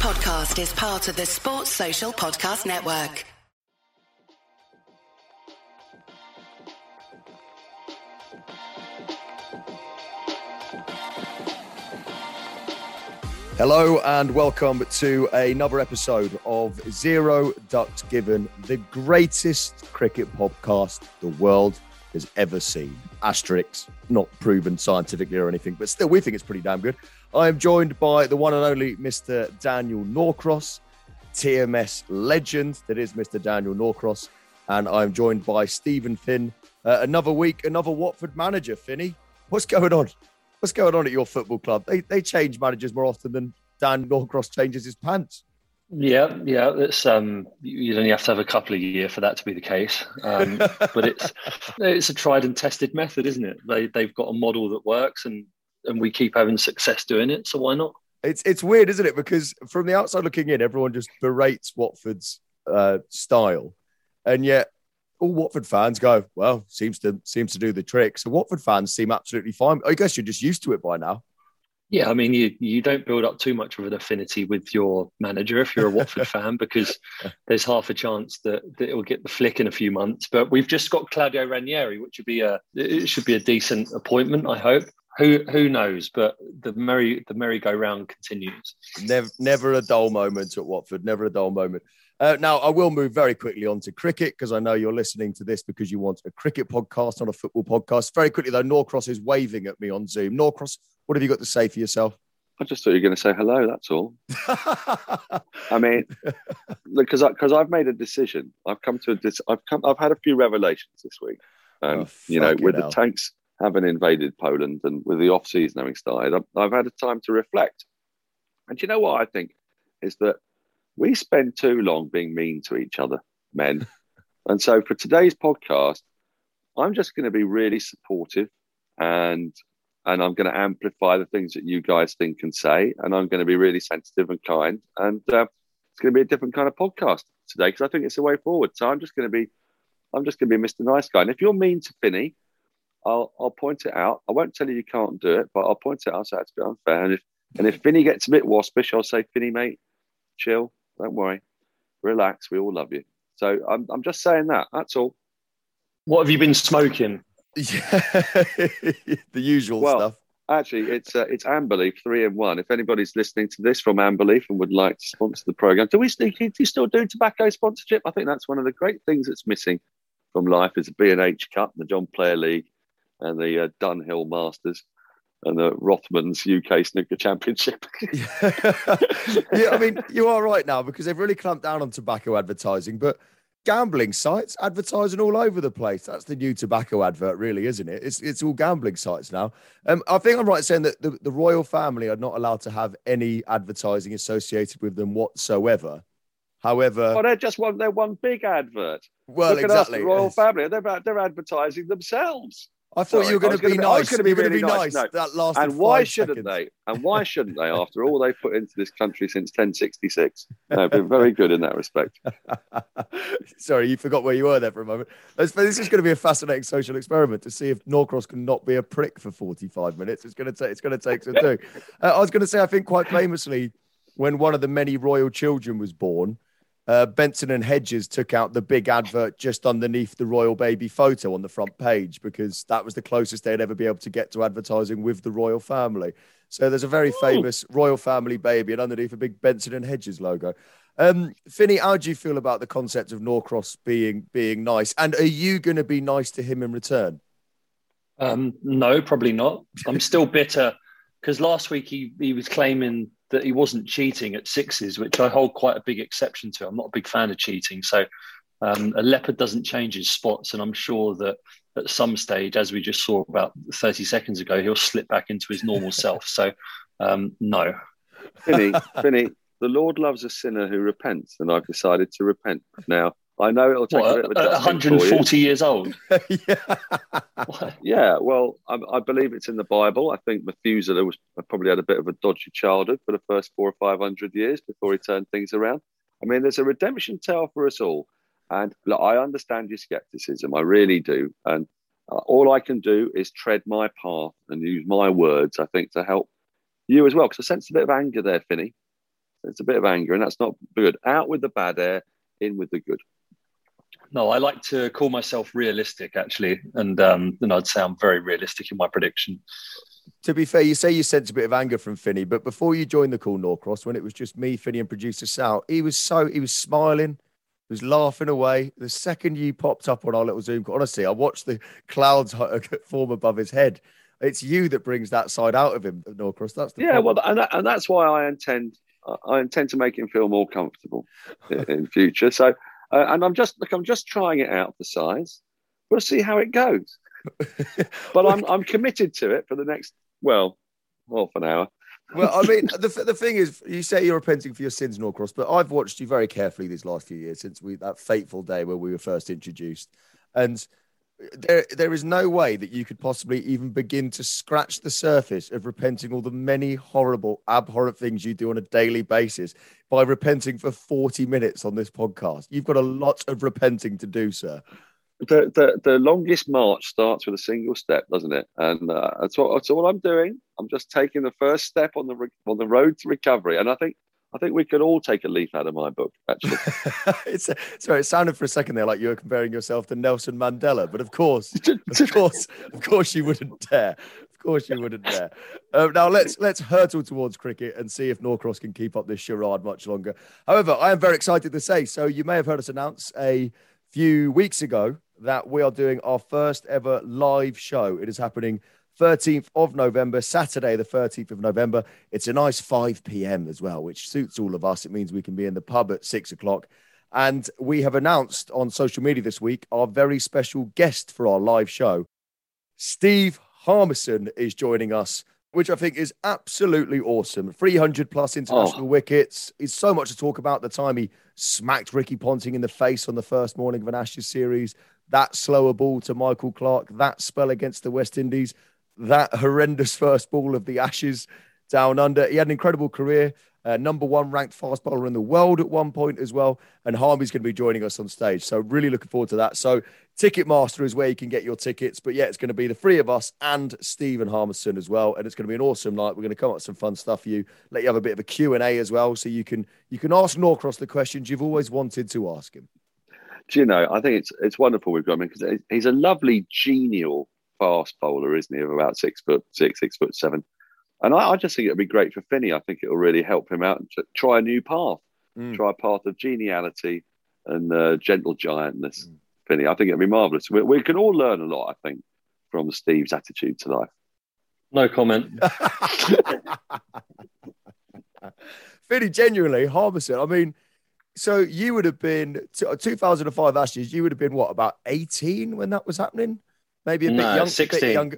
podcast is part of the Sports Social Podcast Network. Hello and welcome to another episode of Zero Ducks Given, the greatest cricket podcast the world has ever seen. Asterix, not proven scientifically or anything, but still we think it's pretty damn good. I am joined by the one and only Mr. Daniel Norcross, TMS legend that is Mr. Daniel Norcross, and I'm joined by Stephen Finn. Another week, another Watford manager. Finny, what's going on? What's going on at your football club? They change managers more often than Dan Norcross changes his pants. Yeah. It's you'd only have to have a couple of years for that to be the case. But it's a tried and tested method, isn't it? They've got a model that works, and we keep having success doing it. So why not? It's weird, isn't it? Because from the outside looking in, everyone just berates Watford's style, and yet all Watford fans go, "Well, seems to do the trick." So Watford fans seem absolutely fine. I guess you're just used to it by now. Yeah, I mean, you don't build up too much of an affinity with your manager if you're a Watford fan, because there's half a chance that it will get the flick in a few months. But we've just got Claudio Ranieri, which should be a decent appointment, I hope. Who knows? But the merry-go-round continues. Never a dull moment at Watford. Never a dull moment. Now, I will move very quickly on to cricket, because I know you're listening to this because you want a cricket podcast, not a football podcast. Very quickly, though, Norcross is waving at me on Zoom. Norcross, what have you got to say for yourself? I just thought you were going to say hello, that's all. I mean, because I've made a decision. I've had a few revelations this week. With the tanks having invaded Poland and with the off-season having started, I've had a time to reflect. And do you know what I think? Is that we spend too long being mean to each other, men. And so for today's podcast, I'm just going to be really supportive and I'm going to amplify the things that you guys think and say. And I'm going to be really sensitive and kind. And it's going to be a different kind of podcast today, because I think it's the way forward. So I'm just going to be Mr. Nice Guy. And if you're mean to Finny, I'll point it out. I won't tell you can't do it, but I'll point it out so it's a bit unfair. And if Finny gets a bit waspish, I'll say, Finny, mate, chill. Don't worry. Relax. We all love you. So I'm just saying that. That's all. What have you been smoking? The usual stuff. Actually, it's Amberleaf 3-in-1. If anybody's listening to this from Amberleaf and would like to sponsor the programme, do you still do tobacco sponsorship? I think that's one of the great things that's missing from life, is the B&H Cup, the John Player League, and the Dunhill Masters, and the Rothmans UK Snooker Championship. Yeah, I mean, you are right now, because they've really clamped down on tobacco advertising, but gambling sites advertising all over the place. That's the new tobacco advert, really, isn't it? It's all gambling sites now. I think I'm right in saying that the royal family are not allowed to have any advertising associated with them whatsoever. However, they're one big advert. Well, look exactly. At us, the royal family, they're advertising themselves. I thought you were going to be nice. I was going to be really nice. No. That lasted and why 5 shouldn't seconds. they? And why shouldn't they? After all they've put into this country since 1066, they've been very good in that respect. Sorry, you forgot where you were there for a moment. This is going to be a fascinating social experiment to see if Norcross can not be a prick for 45 minutes. It's going to take some doing. I was going to say, I think quite famously, when one of the many royal children was born, Benson and Hedges took out the big advert just underneath the royal baby photo on the front page, because that was the closest they'd ever be able to get to advertising with the royal family. So there's a very famous royal family baby, and underneath a big Benson and Hedges logo. Finny, how do you feel about the concept of Norcross being nice? And are you going to be nice to him in return? No, probably not. I'm still bitter, because last week he was claiming that he wasn't cheating at sixes, which I hold quite a big exception to. I'm not a big fan of cheating. So a leopard doesn't change his spots. And I'm sure that at some stage, as we just saw about 30 seconds ago, he'll slip back into his normal self. So no. Finny, the Lord loves a sinner who repents, and I've decided to repent. Now, I know it'll take a bit of adjustment 140 years old. Yeah, well, I believe it's in the Bible. I think Methuselah probably had a bit of a dodgy childhood for the first 400 or 500 years before he turned things around. I mean, there's a redemption tale for us all. And look, I understand your skepticism. I really do. And all I can do is tread my path and use my words, I think, to help you as well. Because I sense a bit of anger there, Finny. It's a bit of anger, and that's not good. Out with the bad air, in with the good. No, I like to call myself realistic, actually, and I'd say I'm very realistic in my prediction. To be fair, you say you sense a bit of anger from Finney, but before you joined the call, Norcross, when it was just me, Finney, and producer Sal, he was smiling, he was laughing away. The second you popped up on our little Zoom call, honestly, I watched the clouds form above his head. It's you that brings that side out of him, Norcross. That's the problem. Well, and that's why I intend to make him feel more comfortable in future. So, and I'm just trying it out for size. We'll see how it goes. But I'm committed to it for the next half an hour. Well, I mean, the thing is, you say you're repenting for your sins, Norcross, but I've watched you very carefully these last few years since that fateful day where we were first introduced, and there is no way that you could possibly even begin to scratch the surface of repenting all the many horrible, abhorrent things you do on a daily basis by repenting for 40 minutes on this podcast. You've got a lot of repenting to do, sir. The longest march starts with a single step, doesn't it? And that's what I'm doing. I'm just taking the first step on the road to recovery. And I think we could all take a leaf out of my book, actually. Sorry, it sounded for a second there like you were comparing yourself to Nelson Mandela, but of course you wouldn't dare. Of course you wouldn't dare. Now let's hurtle towards cricket and see if Norcross can keep up this charade much longer. However, I am very excited to say, so you may have heard us announce a few weeks ago that we are doing our first ever live show. It is happening 13th of November, Saturday, the 13th of November. It's a nice 5 p.m. as well, which suits all of us. It means we can be in the pub at 6 o'clock. And we have announced on social media this week our very special guest for our live show. Steve Harmison is joining us, which I think is absolutely awesome. 300 plus international wickets. It's so much to talk about. The time he smacked Ricky Ponting in the face on the first morning of an Ashes series, that slower ball to Michael Clarke, that spell against the West Indies, that horrendous first ball of the Ashes down under. He had an incredible career. Number one ranked fast bowler in the world at one point as well. And Harmy's going to be joining us on stage. So really looking forward to that. So Ticketmaster is where you can get your tickets. But yeah, it's going to be the three of us and Stephen Harmison as well. And it's going to be an awesome night. We're going to come up with some fun stuff for you. Let you have a bit of a Q&A as well. So you can ask Norcross the questions you've always wanted to ask him. Do you know, I think it's wonderful we've got him because he's a lovely, genial fast bowler, isn't he? Of about 6'6", 6'7". And I just think it'll be great for Finney. I think it'll really help him out to try a new path, try a path of geniality and gentle giantness. Finney, I think it'll be marvellous. We can all learn a lot, I think, from Steve's attitude to life. No comment. Finney, genuinely, Harmison, I mean, so you would have been, 2005 Ashes, you would have been, what, about 18 when that was happening? Maybe a bit 16, bit younger.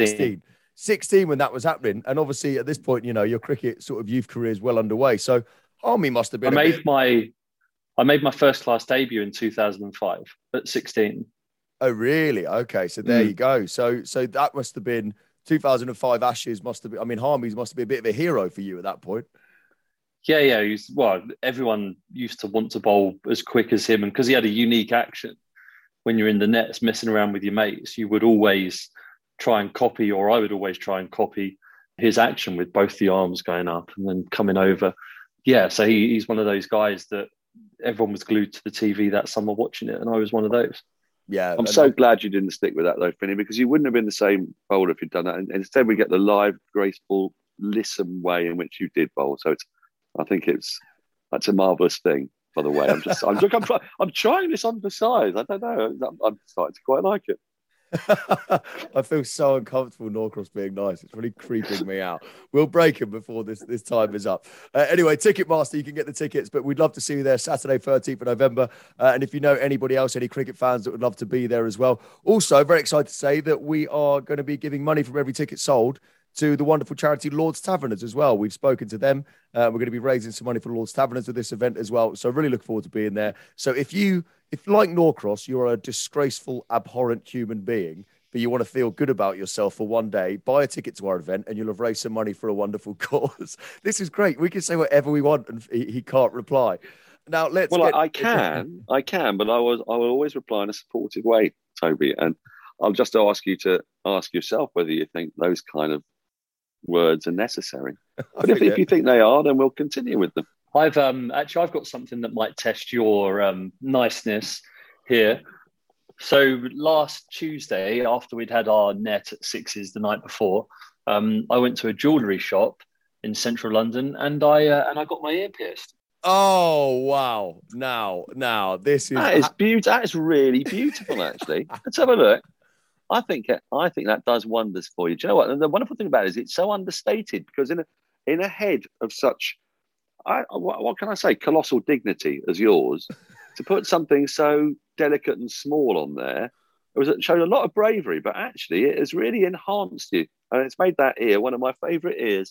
16 when that was happening. And obviously at this point, you know, your cricket sort of youth career is well underway. So Harmy must have been I made my first class debut in 2005 at 16. Oh, really? Okay. So there you go. So that must have been 2005 Ashes must have been, I mean, Harmy's must have been a bit of a hero for you at that point. Yeah. Everyone used to want to bowl as quick as him. And because he had a unique action, when you're in the nets messing around with your mates, you would always try and copy, or I would always try and copy his action with both the arms going up and then coming over. Yeah, so he's one of those guys that everyone was glued to the TV that summer watching it, and I was one of those. Yeah, I'm so glad you didn't stick with that though, Finney, because you wouldn't have been the same bowler if you'd done that. And instead, we get the live, graceful, listen way in which you did bowl. So I think that's a marvellous thing. By the way, I'm trying this on for size. I don't know. I'm starting to quite like it. I feel so uncomfortable Norcross being nice. It's really creeping me out. We'll break him before this time is up. Anyway, Ticketmaster, you can get the tickets, but we'd love to see you there Saturday, 13th of November. And if you know anybody else, any cricket fans that would love to be there as well. Also, very excited to say that we are going to be giving money from every ticket sold to the wonderful charity Lord's Taverners as well. We've spoken to them. We're going to be raising some money for Lord's Taverners at this event as well. So really look forward to being there. So if like Norcross, you're a disgraceful, abhorrent human being, but you want to feel good about yourself for one day, buy a ticket to our event and you'll have raised some money for a wonderful cause. This is great. We can say whatever we want and he can't reply. Now I can, but I will always reply in a supportive way, Toby. And I'll just ask you to ask yourself whether you think those kind of words are necessary. But if you think they are, then we'll continue with them. I've got something that might test your niceness here. So last Tuesday, after we'd had our net at Sixes the night before, I went to a jewellery shop in central London, and I got my ear pierced. Oh wow! Now this is that is really beautiful. Actually, let's have a look. I think that does wonders for you. Do you know what? And the wonderful thing about it is it's so understated, because in a head of such, what can I say, colossal dignity as yours, to put something so delicate and small on there, it showed a lot of bravery. But actually, it has really enhanced you, and it's made that ear one of my favourite ears.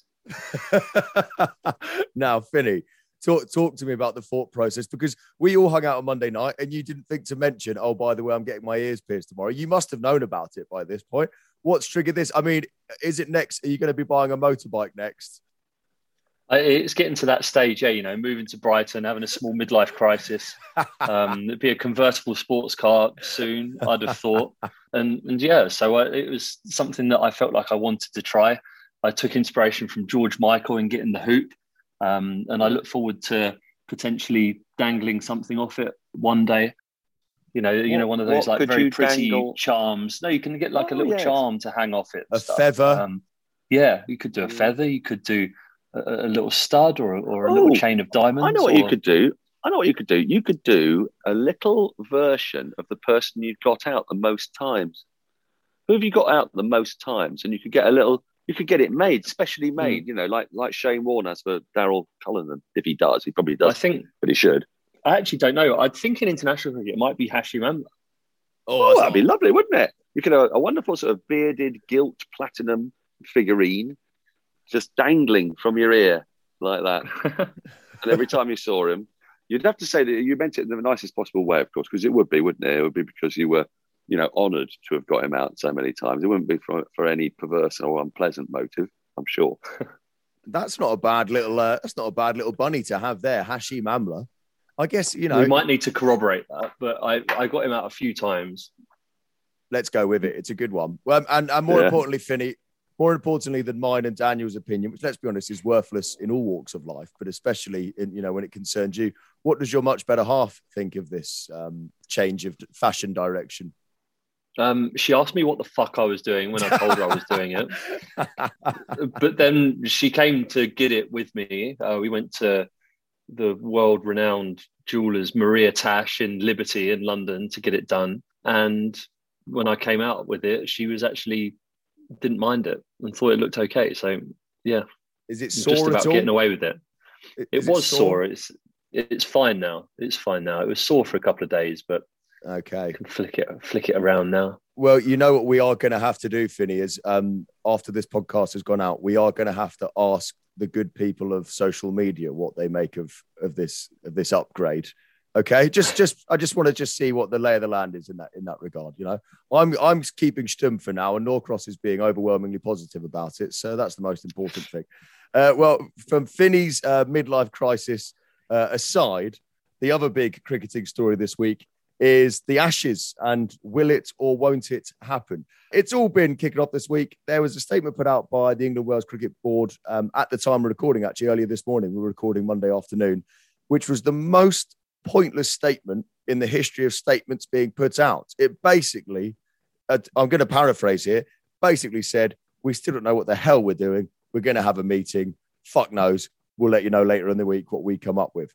Now, Finney, talk to me about the thought process, because we all hung out on Monday night and you didn't think to mention, oh, by the way, I'm getting my ears pierced tomorrow. You must have known about it by this point. What's triggered this? I mean, is it next? Are you going to be buying a motorbike next? It's getting to that stage, yeah, moving to Brighton, having a small midlife crisis. It'd be a convertible sports car soon, I'd have thought. And yeah, so it was something that I felt like I wanted to try. I took inspiration from George Michael in getting the hoop. And I look forward to potentially dangling something off it one day. One of those like very pretty charms. No, you can get like a little charm to hang off it. A feather. Yeah, you could do a feather. You could do a little stud or a little chain of diamonds. I know what you could do. You could do a little version of the person you've got out the most times. Who have you got out the most times? And you could get you could get it made, specially made, like Shane Warne has for Daryl Cullinan. If he does, he probably does. But he should. I actually don't know. I think in international cricket, it might be Hashim Amla. Oh, that'd be lovely, wouldn't it? You could have a wonderful sort of bearded, gilt platinum figurine just dangling from your ear like that. And every time you saw him, you'd have to say that you meant it in the nicest possible way, of course, because it would be, wouldn't it? It would be because you were, honoured to have got him out so many times. It wouldn't be for any perverse or unpleasant motive, I'm sure. That's not a bad little bunny to have there, Hashim Amla. I guess, We might need to corroborate that, but I got him out a few times. Let's go with it. It's a good one. Well, and more importantly, Finney, more importantly than mine and Daniel's opinion, which, let's be honest, is worthless in all walks of life, but especially when it concerns you. What does your much better half think of this change of fashion direction? She asked me what the fuck I was doing when I told her I was doing it. But then she came to get it with me. We went to the world-renowned jewellers Maria Tash in Liberty in London to get it done. And when I came out with it, she was actually didn't mind it and thought it looked okay. So yeah, is it sore just about at all? Getting away with it? It was sore. It's fine now. It's fine now. It was sore for a couple of days, but okay, I can flick it around now. Well, you know what we are going to have to do, Finney, is after this podcast has gone out, we are going to have to ask the good people of social media what they make of this upgrade. Okay, I just want to see what the lay of the land is in that regard. I'm keeping stum for now, and Norcross is being overwhelmingly positive about it. So that's the most important thing. Well, from Finney's midlife crisis aside, the other big cricketing story this week is the Ashes, and will it or won't it happen? It's all been kicking off this week. There was a statement put out by the England Wales Cricket Board at the time of recording, actually earlier this morning. We were recording Monday afternoon, which was the most pointless statement in the history of statements being put out. It basically, I'm going to paraphrase here, basically said, we still don't know what the hell we're doing. We're going to have a meeting. Fuck knows. We'll let you know later in the week what we come up with.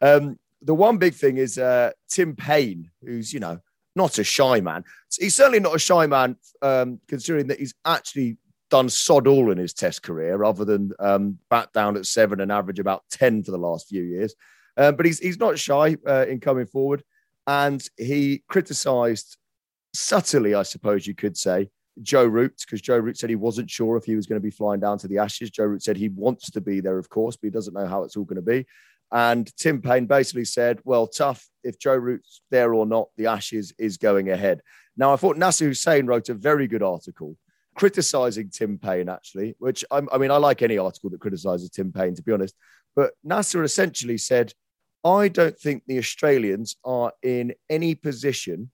The one big thing is Tim Paine, who's, not a shy man. He's certainly not a shy man, considering that he's actually done sod all in his test career, other than bat down at 7 and average about 10 for the last few years. But he's not shy in coming forward. And he criticised subtly, I suppose you could say, Joe Root, because Joe Root said he wasn't sure if he was going to be flying down to the Ashes. Joe Root said he wants to be there, of course, but he doesn't know how it's all going to be. And Tim Paine basically said, well, tough, if Joe Root's there or not, the Ashes is going ahead. Now, I thought Nasser Hussain wrote a very good article criticising Tim Paine, actually, which I like any article that criticises Tim Paine, to be honest. But Nasser essentially said, I don't think the Australians are in any position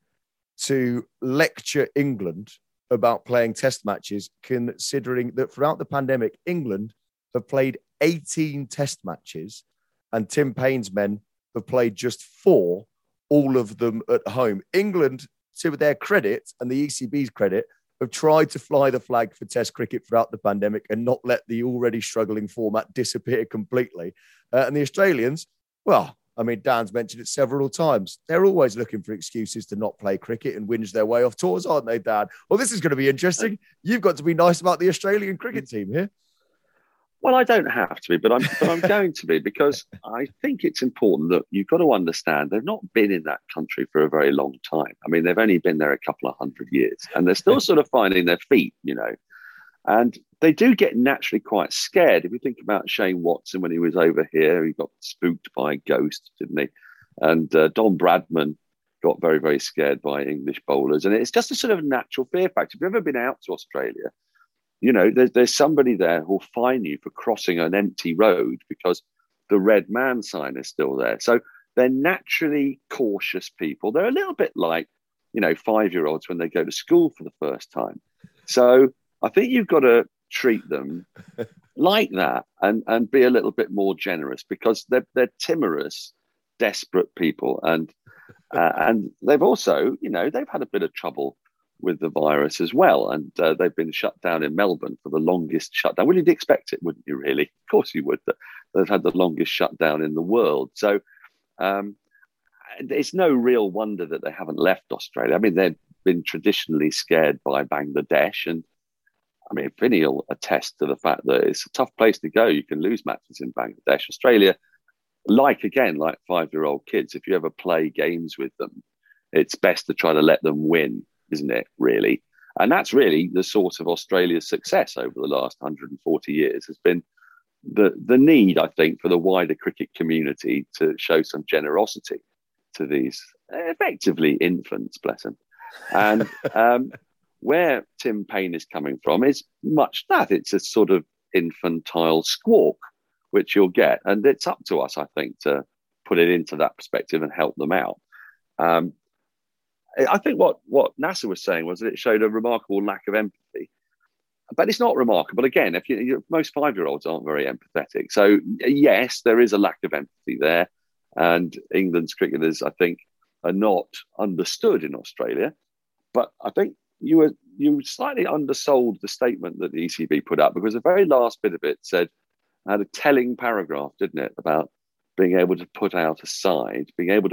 to lecture England about playing test matches, considering that throughout the pandemic, England have played 18 test matches and Tim Paine's men have played just 4, all of them at home. England, to their credit and the ECB's credit, have tried to fly the flag for Test cricket throughout the pandemic and not let the already struggling format disappear completely. And the Australians, well, I mean, Dan's mentioned it several times. They're always looking for excuses to not play cricket and whinge their way off tours, aren't they, Dan? Well, this is going to be interesting. You've got to be nice about the Australian cricket team here. Well, I don't have to be, but I'm going to be, because I think it's important that you've got to understand they've not been in that country for a very long time. I mean, they've only been there a couple of 100 years, and they're still sort of finding their feet, you know. And they do get naturally quite scared. If you think about Shane Watson when he was over here, he got spooked by a ghost, didn't he? And Don Bradman got very, very scared by English bowlers. And it's just a sort of natural fear factor. If you've ever been out to Australia, you know, there's somebody there who'll fine you for crossing an empty road because the red man sign is still there. So they're naturally cautious people. They're a little bit like, you know, 5-year-olds when they go to school for the first time. So I think you've got to treat them like that and be a little bit more generous, because they're timorous, desperate people. And they've also, you know, they've had a bit of trouble with the virus as well. And they've been shut down in Melbourne for the longest shutdown. Well, you'd expect it, wouldn't you, really? Of course you would. They've had the longest shutdown in the world. So it's no real wonder that they haven't left Australia. I mean, they've been traditionally scared by Bangladesh. And I mean, Vinny will attest to the fact that it's a tough place to go. You can lose matches in Bangladesh. Australia, like 5-year-old kids, if you ever play games with them, it's best to try to let them win, isn't it, really? And that's really the source of Australia's success over the last 140 years, has been the need, I think, for the wider cricket community to show some generosity to these effectively infants, bless them. And where Tim Paine is coming from is much that. It's a sort of infantile squawk, which you'll get. And it's up to us, I think, to put it into that perspective and help them out. I think what Nasser was saying was that it showed a remarkable lack of empathy. But it's not remarkable. Again, most 5-year-olds aren't very empathetic. So, yes, there is a lack of empathy there. And England's cricketers, I think, are not understood in Australia. But I think you slightly undersold the statement that the ECB put up, because the very last bit of it had a telling paragraph, didn't it, about being able to put out a side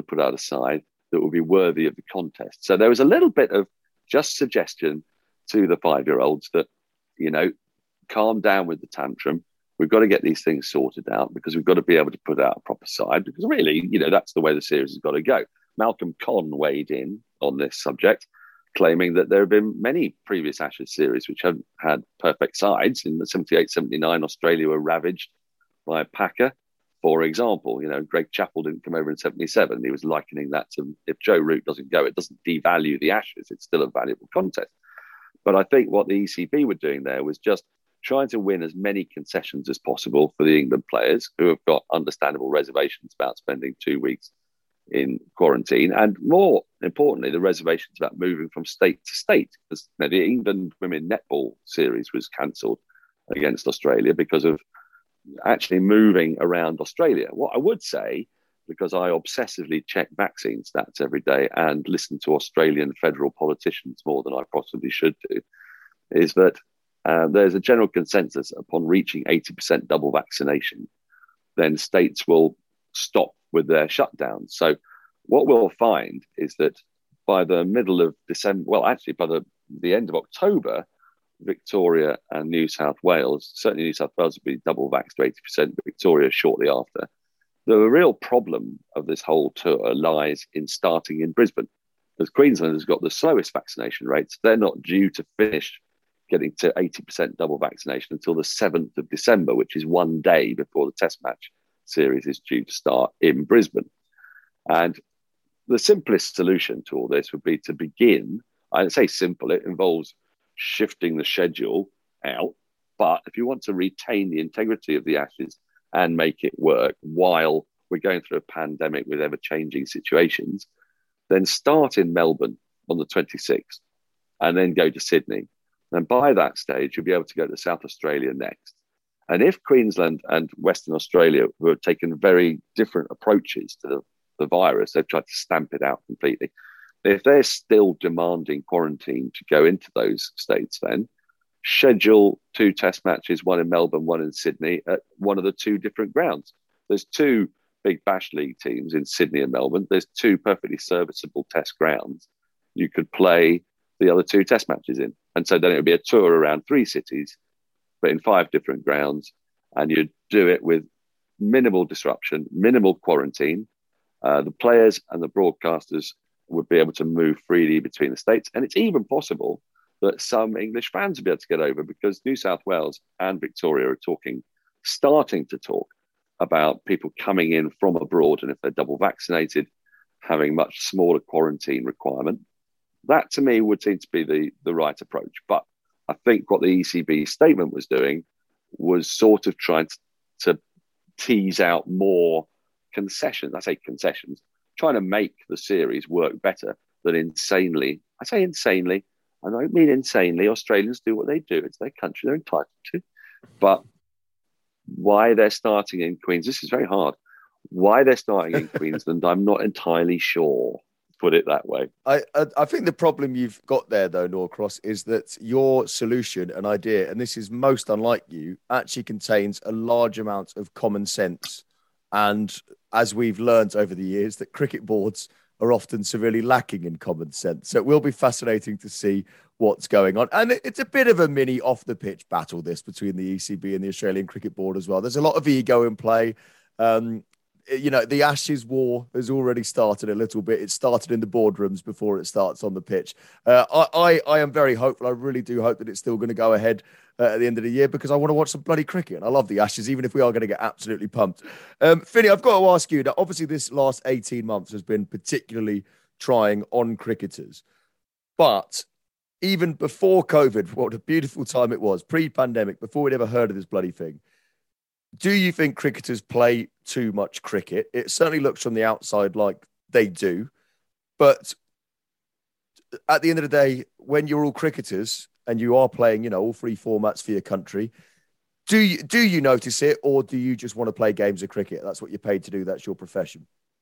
that would be worthy of the contest. So there was a little bit of just suggestion to the 5-year-olds that, you know, calm down with the tantrum. We've got to get these things sorted out, because we've got to be able to put out a proper side, because really, you know, that's the way the series has got to go. Malcolm Conn weighed in on this subject, claiming that there have been many previous Ashes series which haven't had perfect sides. In the 78-79, Australia were ravaged by Packer, for example. You know, Greg Chappell didn't come over in 77. He was likening that to, if Joe Root doesn't go, it doesn't devalue the Ashes. It's still a valuable contest. But I think what the ECB were doing there was just trying to win as many concessions as possible for the England players, who have got understandable reservations about spending 2 weeks in quarantine, and more importantly, the reservations about moving from state to state. Because, you know, the England women netball series was cancelled against Australia because of actually moving around Australia. What I would say, because I obsessively check vaccine stats every day and listen to Australian federal politicians more than I possibly should do, is that there's a general consensus upon reaching 80% double vaccination, then states will stop with their shutdowns. So what we'll find is that by the middle of December, well, actually by the end of October, Victoria and New South Wales, certainly New South Wales will be double vaxxed to 80%, Victoria shortly after. The real problem of this whole tour lies in starting in Brisbane, because Queensland has got the slowest vaccination rates. They're not due to finish getting to 80% double vaccination until the 7th of December, which is one day before the Test match series is due to start in Brisbane. And the simplest solution to all this would be to begin, I say simple, it involves shifting the schedule out. But if you want to retain the integrity of the Ashes and make it work while we're going through a pandemic with ever-changing situations, then start in Melbourne on the 26th and then go to Sydney. And by that stage, you'll be able to go to South Australia next. And if Queensland and Western Australia, who have taken very different approaches to the virus, they've tried to stamp it out completely. If they're still demanding quarantine to go into those states, then schedule 2 test matches, one in Melbourne, one in Sydney, at one of the 2 different grounds. There's 2 big Bash League teams in Sydney and Melbourne. There's 2 perfectly serviceable test grounds you could play the other 2 test matches in. And so then it would be a tour around 3 cities, but in 5 different grounds. And you'd do it with minimal disruption, minimal quarantine. The players and the broadcasters would be able to move freely between the states. And it's even possible that some English fans will be able to get over, because New South Wales and Victoria are starting to talk about people coming in from abroad, and if they're double vaccinated, having much smaller quarantine requirement. That to me would seem to be the right approach. But I think what the ECB statement was doing was sort of trying to tease out more concessions. I say concessions, trying to make the series work better than insanely. I say insanely. I don't mean insanely. Australians do what they do. It's their country. They're entitled to. But why they're starting in Queens, this is very hard. Why they're starting in Queensland, I'm not entirely sure. Put it that way. I think the problem you've got there, though, Norcross, is that your solution and idea, and this is most unlike you, actually contains a large amount of common sense. And as we've learned over the years, that cricket boards are often severely lacking in common sense. So it will be fascinating to see what's going on. And it's a bit of a mini off-the-pitch battle, this, between the ECB and the Australian Cricket Board as well. There's a lot of ego in play. The Ashes war has already started a little bit. It started in the boardrooms before it starts on the pitch. I am very hopeful. I really do hope that it's still going to go ahead at the end of the year, because I want to watch some bloody cricket. And I love the Ashes, even if we are going to get absolutely pumped. Finny, I've got to ask you, that obviously this last 18 months has been particularly trying on cricketers. But even before COVID, what a beautiful time it was, pre-pandemic, before we'd ever heard of this bloody thing. Do you think cricketers play too much cricket? It certainly looks from the outside like they do. But at the end of the day, when you're all cricketers and you are playing, all 3 formats for your country, do you notice it, or do you just want to play games of cricket? That's what you're paid to do. That's your profession.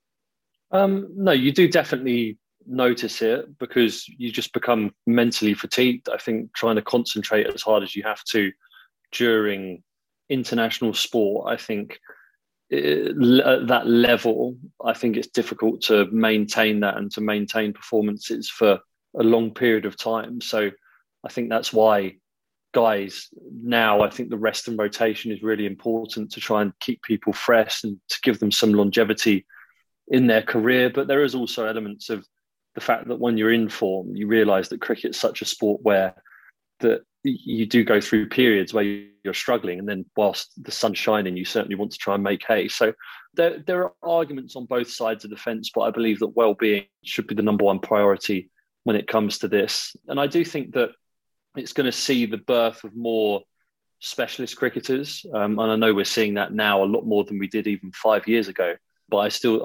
No, you do definitely notice it, because you just become mentally fatigued. I think trying to concentrate as hard as you have to during international sport, I think at that level, I think it's difficult to maintain that and to maintain performances for a long period of time. So I think that's why guys now, I think the rest and rotation is really important to try and keep people fresh and to give them some longevity in their career. But there is also elements of the fact that when you're in form, you realise that cricket's such a sport where that you do go through periods where you're struggling, and then whilst the sun's shining, you certainly want to try and make hay. So there are arguments on both sides of the fence, but I believe that well-being should be the number one priority when it comes to this. And I do think that it's going to see the birth of more specialist cricketers. And I know we're seeing that now a lot more than we did even 5 years ago. But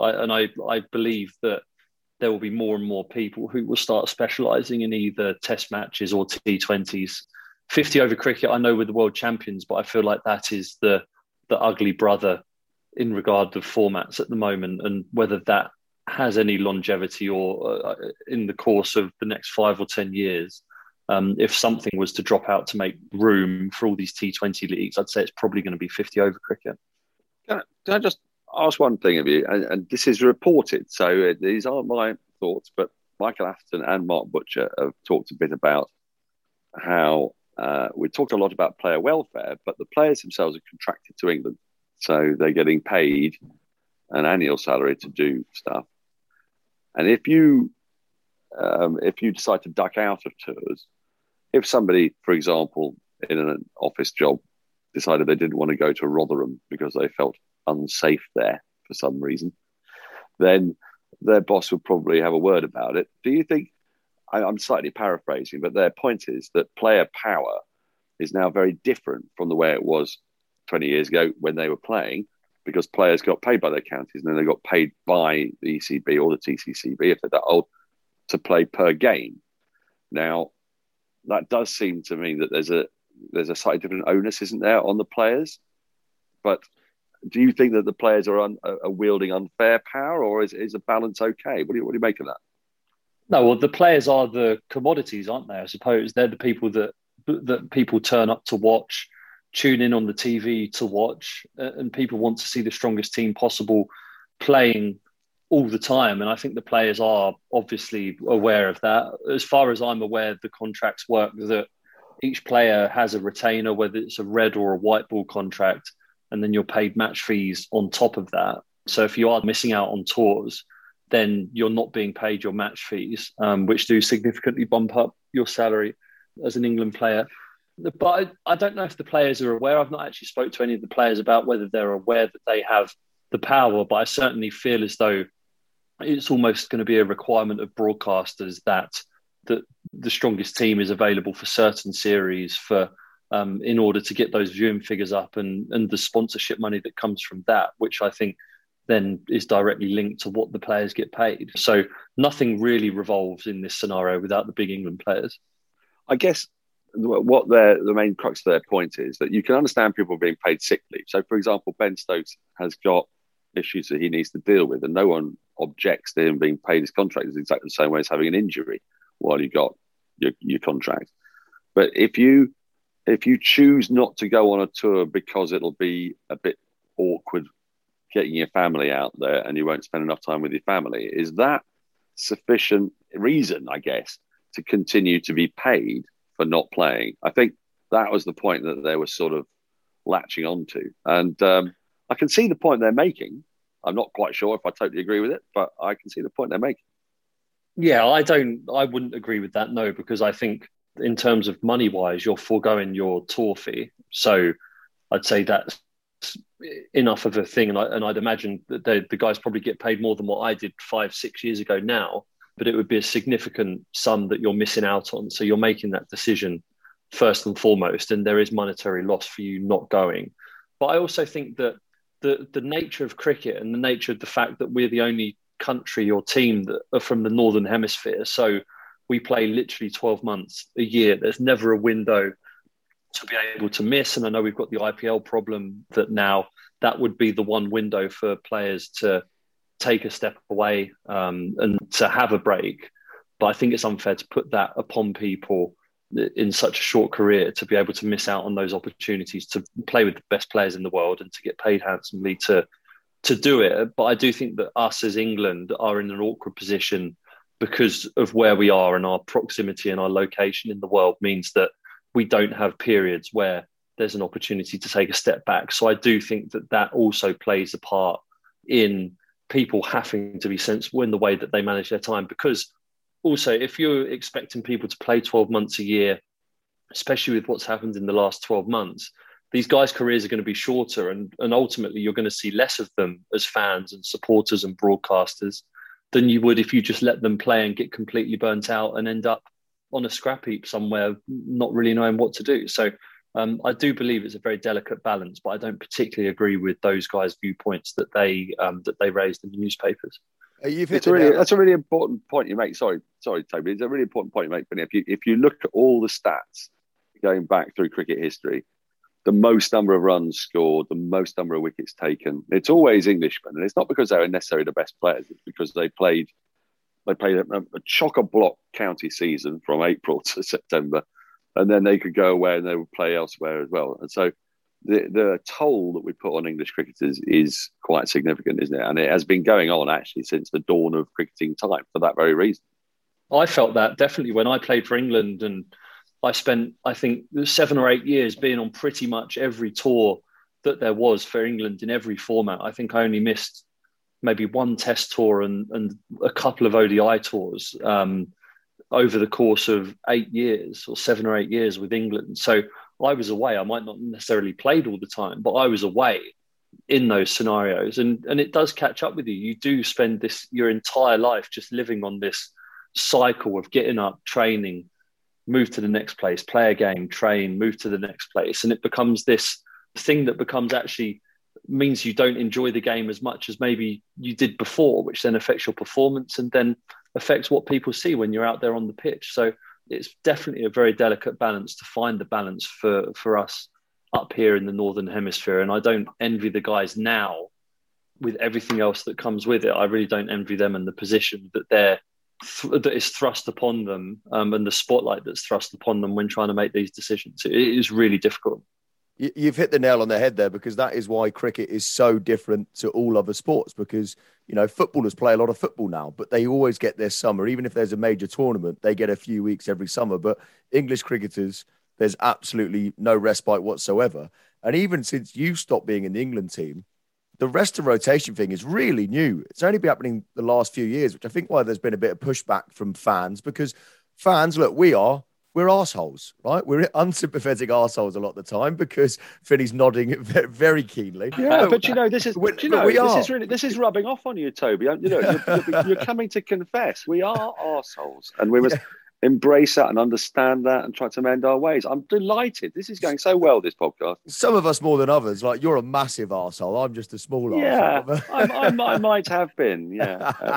I believe that there will be more and more people who will start specialising in either test matches or T20s. 50-over cricket, I know we're the world champions, but I feel like that is the ugly brother in regard to formats at the moment, and whether that has any longevity or in the course of the next 5 or 10 years. If something was to drop out to make room for all these T20 leagues, I'd say it's probably going to be 50-over cricket. Can I just ask one thing of you? And this is reported, so these aren't my thoughts, but Michael Atherton and Mark Butcher have talked a bit about how we talked a lot about player welfare, but the players themselves are contracted to England. So they're getting paid an annual salary to do stuff. And if you decide to duck out of tours, if somebody, for example, in an office job decided they didn't want to go to Rotherham because they felt unsafe there for some reason, then their boss would probably have a word about it. Do you think, I'm slightly paraphrasing, but their point is that player power is now very different from the way it was 20 years ago when they were playing, because players got paid by their counties and then they got paid by the ECB or the TCCB, if they're that old, to play per game. Now, that does seem to mean that there's a slightly different onus, isn't there, on the players? But do you think that the players are wielding unfair power, or is a balance okay? What do you make of that? No, well, the players are the commodities, aren't they? I suppose they're the people that people turn up to watch, tune in on the TV to watch, and people want to see the strongest team possible playing all the time. And I think the players are obviously aware of that. As far as I'm aware, the contracts work that each player has a retainer, whether it's a red or a white ball contract, and then you're paid match fees on top of that. So if you are missing out on tours, then you're not being paid your match fees, which do significantly bump up your salary as an England player. But I don't know if the players are aware. I've not actually spoke to any of the players about whether they're aware that they have the power, but I certainly feel as though it's almost going to be a requirement of broadcasters that the strongest team is available for certain series in order to get those viewing figures up and the sponsorship money that comes from that, which I think then is directly linked to what the players get paid. So nothing really revolves in this scenario without the big England players. I guess what the main crux of their point is that you can understand people being paid sick leave. So, for example, Ben Stokes has got issues that he needs to deal with, and no one objects to him being paid his contract. It's exactly the same way as having an injury while you got your contract. But if you choose not to go on a tour because it'll be a bit awkward getting your family out there and you won't spend enough time with your family, is that sufficient reason, I guess, to continue to be paid for not playing? I think that was the point that they were sort of latching onto. And I can see the point they're making. I'm not quite sure if I totally agree with it, but I can see the point they're making. Yeah, I wouldn't agree with that, no, because I think in terms of money-wise, you're foregoing your tour fee. So I'd say that's enough of a thing. And I'd imagine that the guys probably get paid more than what I did 5-6 years ago now, but it would be a significant sum that you're missing out on. So you're making that decision first and foremost, and there is monetary loss for you not going. But I also think that the nature of cricket and the nature of the fact that we're the only country or team that are from the Northern Hemisphere, so we play literally 12 months a year. There's never a window to be able to miss. And I know we've got the IPL problem that now that would be the one window for players to take a step away and to have a break. But I think it's unfair to put that upon people in such a short career to be able to miss out on those opportunities to play with the best players in the world and to get paid handsomely to do it. But I do think that us as England are in an awkward position because of where we are, and our proximity and our location in the world means that we don't have periods where there's an opportunity to take a step back. So I do think that also plays a part in people having to be sensible in the way that they manage their time. Because also, if you're expecting people to play 12 months a year, especially with what's happened in the last 12 months, these guys' careers are going to be shorter, and ultimately you're going to see less of them as fans and supporters and broadcasters than you would if you just let them play and get completely burnt out and end up on a scrap heap somewhere, not really knowing what to do. So I do believe it's a very delicate balance, but I don't particularly agree with those guys' viewpoints that they raised in the newspapers. That's a really important point you make. Sorry, Toby. It's a really important point you make. But if you look at all the stats going back through cricket history, the most number of runs scored, the most number of wickets taken, it's always Englishmen. And it's not because they were necessarily the best players. It's because they played a chock-a-block county season from April to September. And then they could go away and they would play elsewhere as well. And so the toll that we put on English cricketers is quite significant, isn't it? And it has been going on actually since the dawn of cricketing time for that very reason. I felt that definitely when I played for England, and I spent, I think, 7 or 8 years being on pretty much every tour that there was for England in every format. I think I only missed maybe one test tour and a couple of ODI tours over the course of 8 years or 7 or 8 years with England. So I was away. I might not necessarily played all the time, but I was away in those scenarios. And it does catch up with you. You do spend your entire life just living on this cycle of getting up, training, move to the next place, play a game, train, move to the next place. And it becomes this thing that becomes actually means you don't enjoy the game as much as maybe you did before, which then affects your performance and then affects what people see when you're out there on the pitch. So it's definitely a very delicate balance to find the balance for us up here in the Northern Hemisphere. And I don't envy the guys now with everything else that comes with it. I really don't envy them and the position that that is thrust upon them, and the spotlight that's thrust upon them when trying to make these decisions. It is really difficult. You've hit the nail on the head there, because that is why cricket is so different to all other sports, because, you know, footballers play a lot of football now, but they always get their summer. Even if there's a major tournament, they get a few weeks every summer. But English cricketers, there's absolutely no respite whatsoever. And even since you stopped being in the England team, the rest of rotation thing is really new. It's only been happening the last few years, which I think why there's been a bit of pushback from fans, because fans, look, we're arseholes, right? We're unsympathetic arseholes a lot of the time, because Finney's nodding very keenly. Yeah, but you know, this is this is rubbing off on you, Toby. You know, you're coming to confess we are arseholes, and we must embrace that and understand that and try to mend our ways. I'm delighted. This is going so well, this podcast. Some of us more than others. Like, you're a massive arsehole. I'm just a small arsehole. I might have been. Yeah.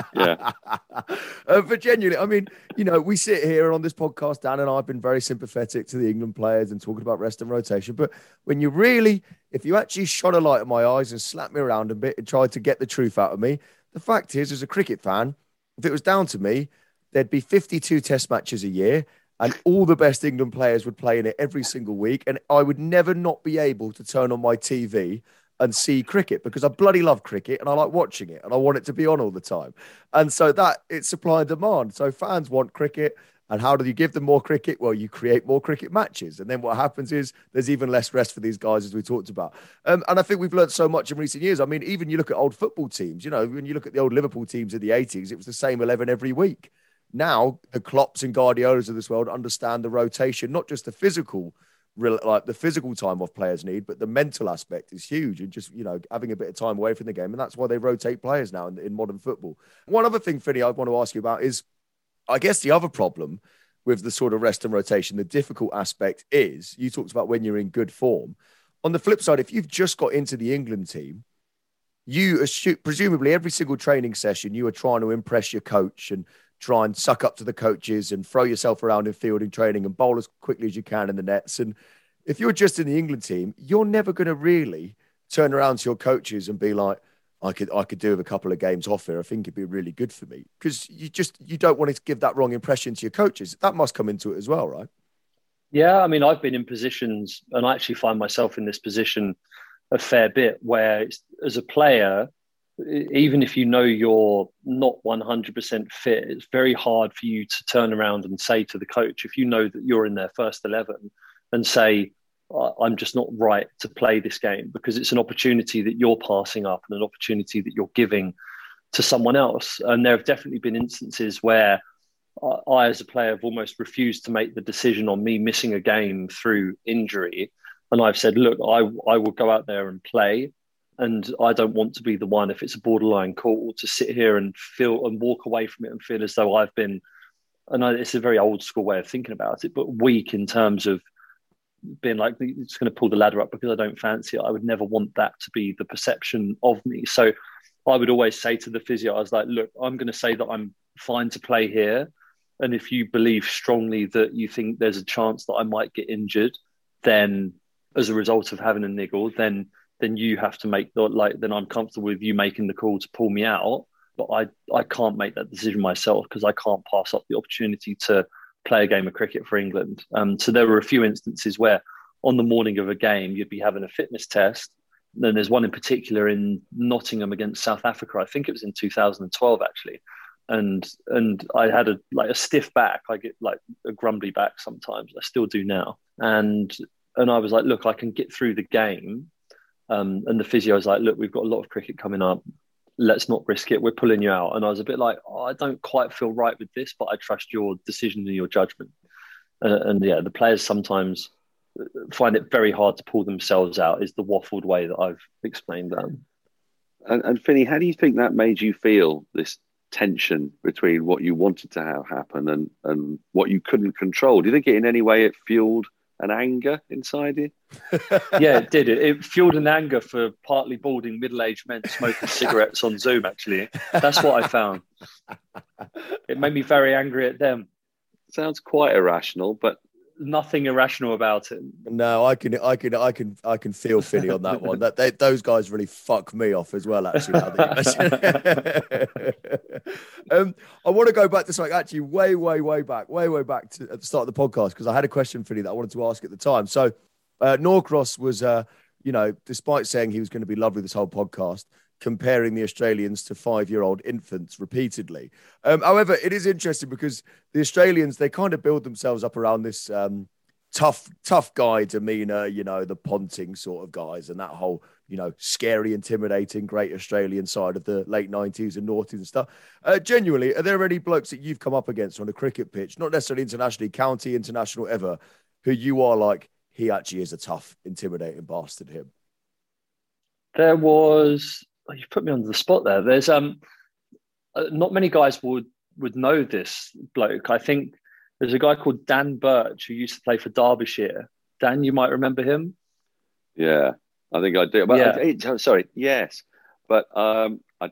But genuinely, I mean, you know, we sit here on this podcast, Dan and I have been very sympathetic to the England players and talking about rest and rotation. But when you really, if you actually shone a light in my eyes and slapped me around a bit and tried to get the truth out of me, the fact is, as a cricket fan, if it was down to me, there'd be 52 test matches a year, and all the best England players would play in it every single week. And I would never not be able to turn on my TV and see cricket, because I bloody love cricket and I like watching it and I want it to be on all the time. And so it's supply and demand. So fans want cricket. And how do you give them more cricket? Well, you create more cricket matches. And then what happens is there's even less rest for these guys, as we talked about. And I think we've learned so much in recent years. I mean, even you look at old football teams, you know, when you look at the old Liverpool teams in the 80s, it was the same 11 every week. Now, the Klopps and Guardiolas of this world understand the rotation, not just the physical time off players need, but the mental aspect is huge, and just, you know, having a bit of time away from the game. And that's why they rotate players now in modern football. One other thing, Finney, I want to ask you about is, I guess the other problem with the sort of rest and rotation, the difficult aspect is, you talked about when you're in good form. On the flip side, if you've just got into the England team, presumably every single training session, you are trying to impress your coach and try and suck up to the coaches and throw yourself around in fielding training and bowl as quickly as you can in the nets. And if you're just in the England team, you're never going to really turn around to your coaches and be like, I could do with a couple of games off here. I think it'd be really good for me, because you don't want to give that wrong impression to your coaches. That must come into it as well, right? Yeah, I mean, I've been in positions, and I actually find myself in this position a fair bit, where as a player, even if you know you're not 100% fit, it's very hard for you to turn around and say to the coach, if you know that you're in their first 11, and say, I'm just not right to play this game, because it's an opportunity that you're passing up and an opportunity that you're giving to someone else. And there have definitely been instances where I, as a player, have almost refused to make the decision on me missing a game through injury. And I've said, look, I will go out there and play. And I don't want to be the one, if it's a borderline call, to sit here and feel and walk away from it and feel as though I've been, and it's a very old school way of thinking about it, but weak in terms of being like, it's going to pull the ladder up because I don't fancy it. I would never want that to be the perception of me. So I would always say to the physio, I was like, look, I'm going to say that I'm fine to play here. And if you believe strongly that you think there's a chance that I might get injured, then as a result of having a niggle, then you have to make then I'm comfortable with you making the call to pull me out. But I can't make that decision myself, because I can't pass up the opportunity to play a game of cricket for England. So there were a few instances where on the morning of a game, you'd be having a fitness test. Then there's one in particular in Nottingham against South Africa. I think it was in 2012, actually. And I had a stiff back. I get like a grumbly back sometimes. I still do now. And I was like, look, I can get through the game. And the physio was like, look, we've got a lot of cricket coming up. Let's not risk it. We're pulling you out. And I was a bit like, I don't quite feel right with this, but I trust your decision and your judgment. The players sometimes find it very hard to pull themselves out, is the waffled way that I've explained that. And Finney, how do you think that made you feel, this tension between what you wanted to have happen and what you couldn't control? Do you think in any way it fueled an anger inside you? Yeah, it did. It fueled an anger for partly balding middle-aged men smoking cigarettes on Zoom, actually. That's what I found. It made me very angry at them. Sounds quite irrational, but nothing irrational about it. No, I can feel Finney on that one. Those guys really fuck me off as well. Actually, now that you mention. I want to go back to something actually way back to at the start of the podcast, because I had a question, Finney, that I wanted to ask at the time. So Norcross was, despite saying he was going to be lovely this whole podcast, comparing the Australians to 5-year-old infants repeatedly. However, it is interesting because the Australians, they kind of build themselves up around this tough guy demeanor, the Ponting sort of guys, and that whole, scary, intimidating, great Australian side of the late 90s and noughties and stuff. Genuinely, are there any blokes that you've come up against on a cricket pitch, not necessarily internationally, county, international, ever, who you are like, he actually is a tough, intimidating bastard, him? There was... You've put me on the spot there. There's not many guys would know this bloke. I think there's a guy called Dan Birch who used to play for Derbyshire. Dan, you might remember him. Yeah, I think I do. But yes, but I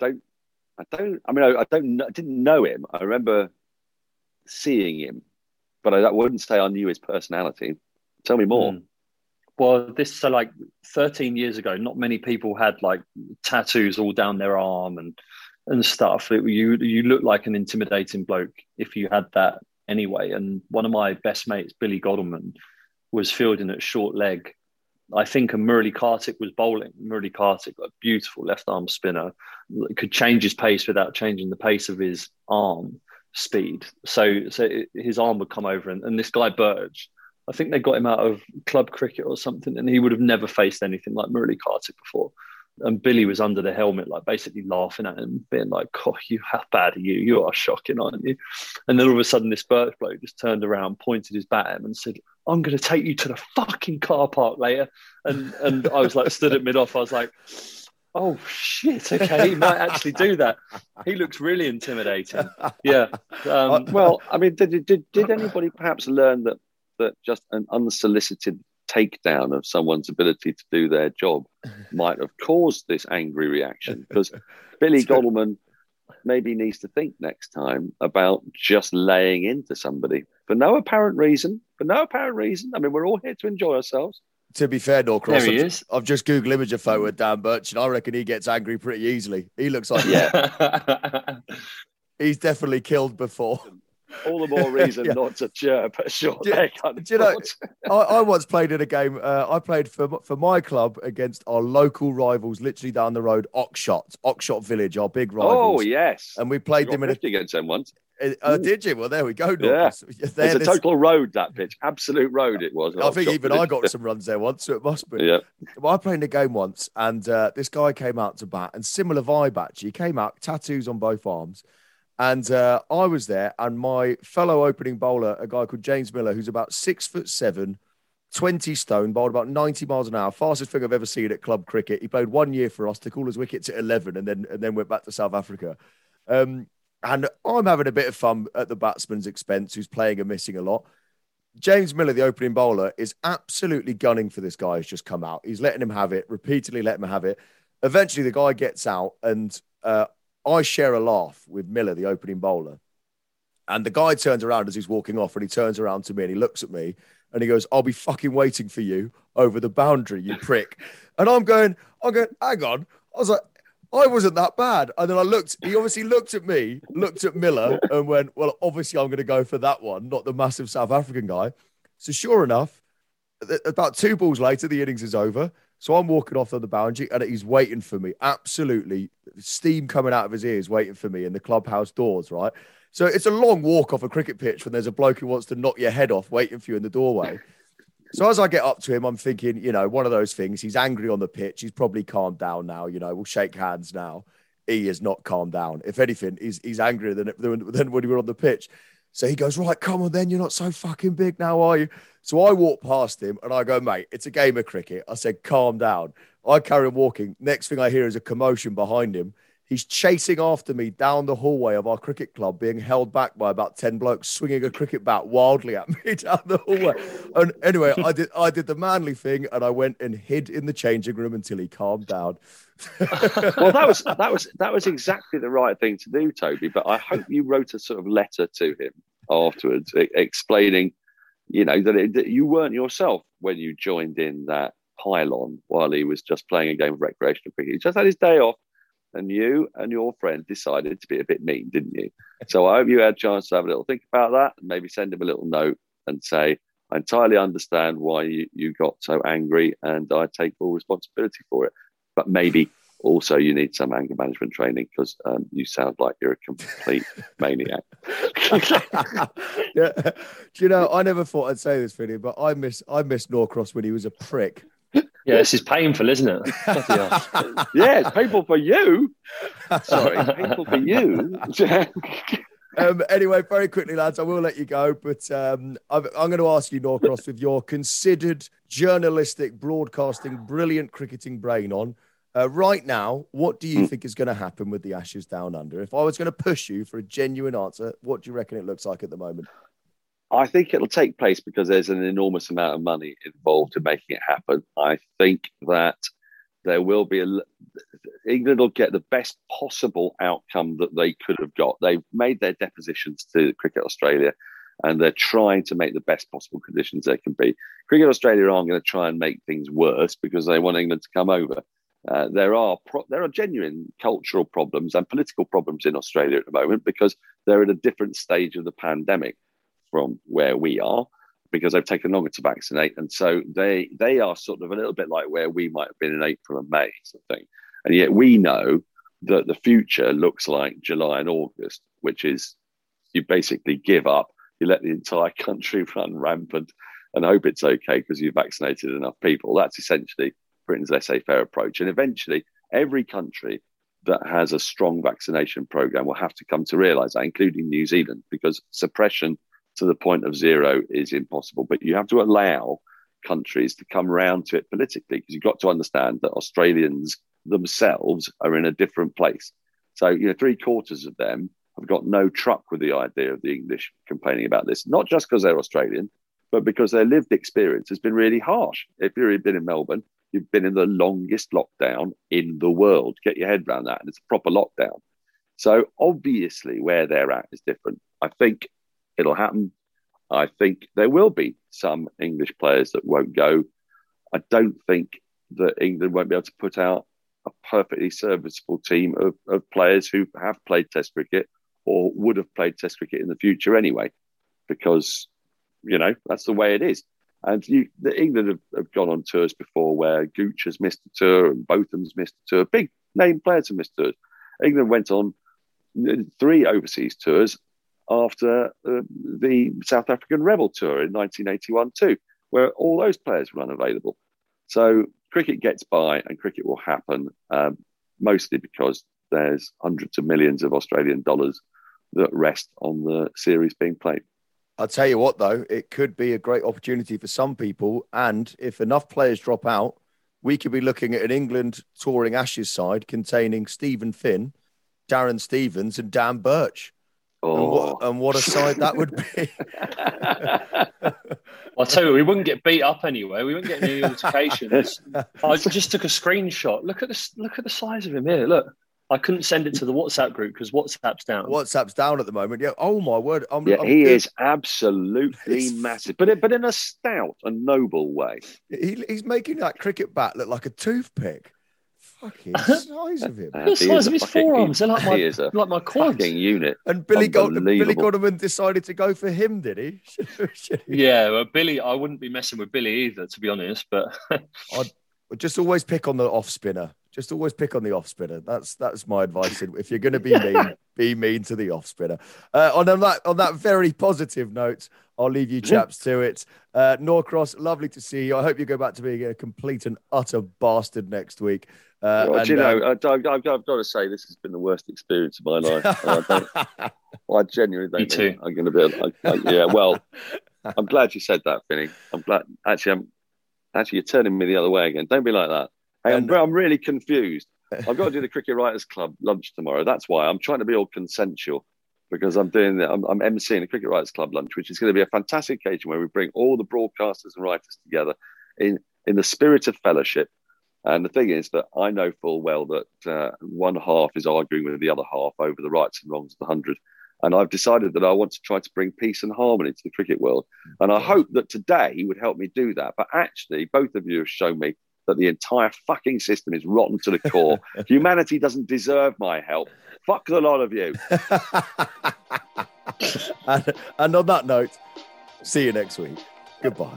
didn't know him. I remember seeing him, but I wouldn't say I knew his personality. Tell me more. Well, 13 years ago, not many people had like tattoos all down their arm and stuff. You look like an intimidating bloke if you had that anyway. And one of my best mates, Billy Godleman, was fielding at short leg. I think Murali Kartik was bowling. Murali Kartik, a beautiful left arm spinner, could change his pace without changing the pace of his arm speed. So his arm would come over, and this guy Birch, I think they got him out of club cricket or something, and he would have never faced anything like Murali Kartik before. And Billy was under the helmet, like basically laughing at him, being like, "Oh, how bad are you? You are shocking, aren't you?" And then all of a sudden, this Birch bloke just turned around, pointed his bat at him, and said, "I'm going to take you to the fucking car park later." And I was like, stood at mid-off. I was like, "Oh shit! Okay, he might actually do that." He looks really intimidating. Yeah. Well, I mean, did anybody perhaps learn that just an unsolicited takedown of someone's ability to do their job might have caused this angry reaction? Because Billy Godleman maybe needs to think next time about just laying into somebody for no apparent reason. I mean, we're all here to enjoy ourselves. To be fair, Norcross, there he is. I've just Googled image a photo of Dan Birch, and I reckon he gets angry pretty easily. He looks like he's definitely killed before. All the more reason not to chirp a short leg. I once played in a game. I played for my club against our local rivals, literally down the road, Oxshott Village, our big rivals. Oh yes, and we played them against them once. Did you? Well, there we go. Yeah. It's a total road, that pitch. Absolute road it was. I think even I got some runs there once, so it must be. Yeah. Well, I played in a game once, and this guy came out to bat, and similar vibe actually. He came out, tattoos on both arms. And I was there, and my fellow opening bowler, a guy called James Miller, who's about 6'7", 20 stone, bowled about 90 miles an hour, fastest thing I've ever seen at club cricket. He played 1 year for us, took all his wickets at 11, and then went back to South Africa. And I'm having a bit of fun at the batsman's expense, who's playing and missing a lot. James Miller, the opening bowler, is absolutely gunning for this guy who's just come out. He's letting him have it, repeatedly letting him have it. Eventually, the guy gets out, and I share a laugh with Miller, the opening bowler. And the guy turns around as he's walking off, and he turns around to me and he looks at me and he goes, "I'll be fucking waiting for you over the boundary, you prick." And I'm going, hang on. I was like, I wasn't that bad. And then he obviously looked at me, looked at Miller and went, "Well, obviously I'm going to go for that one, not the massive South African guy." So sure enough, about 2 balls later, the innings is over. So I'm walking off on the boundary and he's waiting for me. Absolutely. Steam coming out of his ears, waiting for me in the clubhouse doors, right? So it's a long walk off a cricket pitch when there's a bloke who wants to knock your head off waiting for you in the doorway. So as I get up to him, I'm thinking, one of those things. He's angry on the pitch. He's probably calmed down now. We'll shake hands now. He is not calmed down. If anything, he's angrier than when we were on the pitch. So he goes, "Right, come on then. You're not so fucking big now, are you?" So I walk past him and I go, "Mate, it's a game of cricket." I said, "Calm down." I carry on walking. Next thing I hear is a commotion behind him. He's chasing after me down the hallway of our cricket club, being held back by about 10 blokes, swinging a cricket bat wildly at me down the hallway. And anyway, I did the manly thing, and I went and hid in the changing room until he calmed down. Well, that was exactly the right thing to do, Toby. But I hope you wrote a sort of letter to him afterwards, explaining that you weren't yourself when you joined in that pylon while he was just playing a game of recreational cricket. He just had his day off, and you and your friend decided to be a bit mean, didn't you? So I hope you had a chance to have a little think about that, and maybe send him a little note and say, I entirely understand why you got so angry, and I take full responsibility for it. But maybe also you need some anger management training, because you sound like you're a complete maniac. Yeah. Do you know, I never thought I'd say this, Vinny, but I miss Norcross when he was a prick. Yeah, this is painful, isn't it? Yeah, it's painful for you. Sorry, painful for you. Anyway, very quickly, lads, I will let you go, but I'm going to ask you, Norcross, with your considered journalistic, broadcasting, brilliant cricketing brain on, right now, what do you think is going to happen with the Ashes Down Under? If I was going to push you for a genuine answer, what do you reckon it looks like at the moment? I think it'll take place because there's an enormous amount of money involved in making it happen. I think that there will be England will get the best possible outcome that they could have got. They've made their depositions to Cricket Australia, and they're trying to make the best possible conditions there can be. Cricket Australia aren't going to try and make things worse because they want England to come over. There are genuine cultural problems and political problems in Australia at the moment because they're at a different stage of the pandemic from where we are, because they've taken longer to vaccinate. And so they are sort of a little bit like where we might have been in April and May, sort of thing. And yet we know that the future looks like July and August, which is you basically give up, you let the entire country run rampant and hope it's okay because you've vaccinated enough people. That's essentially Britain's laissez-faire approach. And eventually every country that has a strong vaccination program will have to come to realize that, including New Zealand, because suppression to the point of zero is impossible. But you have to allow countries to come around to it politically, because you've got to understand that Australians themselves are in a different place. So, 3/4 of them have got no truck with the idea of the English complaining about this, not just because they're Australian, but because their lived experience has been really harsh. If you've been in Melbourne, you've been in the longest lockdown in the world. Get your head around that. And it's a proper lockdown. So obviously where they're at is different. I think it'll happen. I think there will be some English players that won't go. I don't think that England won't be able to put out a perfectly serviceable team of players who have played Test cricket or would have played Test cricket in the future anyway, because, that's the way it is. And England have gone on tours before where Gooch has missed a tour and Botham's missed a tour. Big name players have missed tours. England went on 3 overseas tours after the South African Rebel Tour in 1981 too, where all those players were unavailable. So cricket gets by and cricket will happen, mostly because there's hundreds of millions of Australian dollars that rest on the series being played. I'll tell you what, though, it could be a great opportunity for some people. And if enough players drop out, we could be looking at an England touring Ashes side containing Stephen Finn, Darren Stevens and Dan Birch. Oh. And what a side that would be. I'll tell you, we wouldn't get beat up anyway. We wouldn't get any altercations. I just took a screenshot. Look at the size of him here. Look, I couldn't send it to the WhatsApp group because WhatsApp's down. WhatsApp's down at the moment. Yeah. Oh my word. He is absolutely massive, but in a stout and noble way. He's making that cricket bat look like a toothpick. Fucking size of him. The size of his forearms. They're like my quads. Fucking unit. And Billy Godderman decided to go for him, did he? Yeah, well, Billy, I wouldn't be messing with Billy either, to be honest. But I'd just always pick on the off spinner. Just always pick on the off spinner. That's my advice. If you're going to be mean, be mean to the off spinner. On that very positive note, I'll leave you chaps to it. Norcross, lovely to see you. I hope you go back to being a complete and utter bastard next week. I've got to say, this has been the worst experience of my life. I genuinely don't think I'm going to be able. I'm glad you said that, Vinny. I'm glad. Actually, you're turning me the other way again. Don't be like that. Hey, I'm really confused. I've got to do the Cricket Writers Club lunch tomorrow. That's why I'm trying to be all consensual, because I'm emceeing the Cricket Writers Club lunch, which is going to be a fantastic occasion where we bring all the broadcasters and writers together in the spirit of fellowship. And the thing is that I know full well that one half is arguing with the other half over the rights and wrongs of the 100. And I've decided that I want to try to bring peace and harmony to the cricket world. And I hope that today would help me do that. But actually, both of you have shown me that the entire fucking system is rotten to the core. Humanity doesn't deserve my help. Fuck the lot of you. And on that note, see you next week. Goodbye.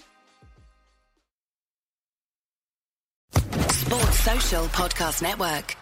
Sports Social Podcast Network.